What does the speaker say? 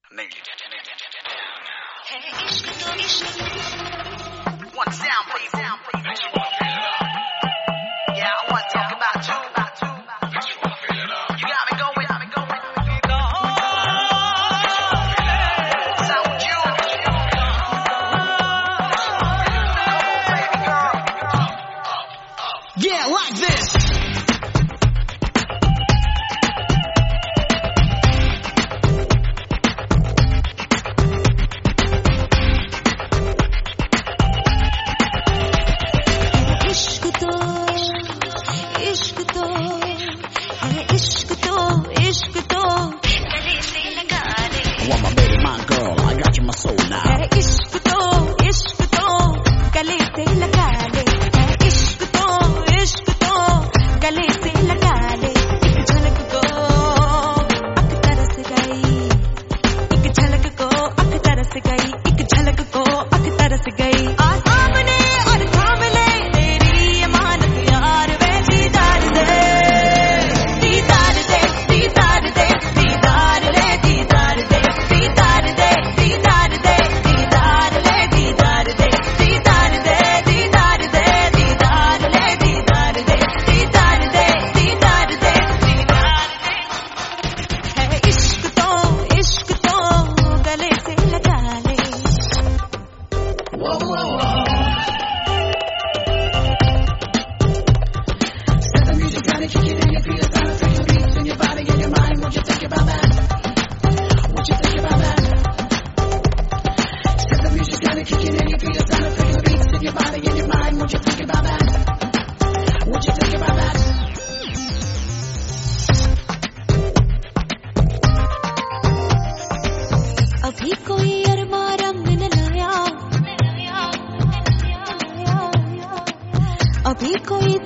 One sound, please. Yeah, I want to talk about you. You got me going. Sound with you. Yeah, like this. want my baby, my girl, I got you my soul now. इश्क तो गले से लगा ले, इश्क तो गले से लगा ले। एक झलक को अख तरस गई, एक झलक को अख तरस गई, एक झलक को अख तरस गई। आ सामने और थाम ले तेरी अमानत यार, वे दीदार दे, दीदार दे, दीदार दे, दीदार ले, दीदार दे, दीदार दे, दीदार दे, दीदार ले, दीदार दे, दीदार दे, दीदार दे, दीदार ले, दीदार दे, दीदार दे, दीदार दे, दीदार दे। है इश्क तो गले से लगा ले। Set the music down and kick it in your feet. It's time to feel the beats in your body and your mind. What you think about that? What you think about that? Set the music down and kick it in your feet. It's time to feel the beats in your body and your mind. What you think about that? What you think about that? अभी कोई अरमा रंग न लाया, अभी कोई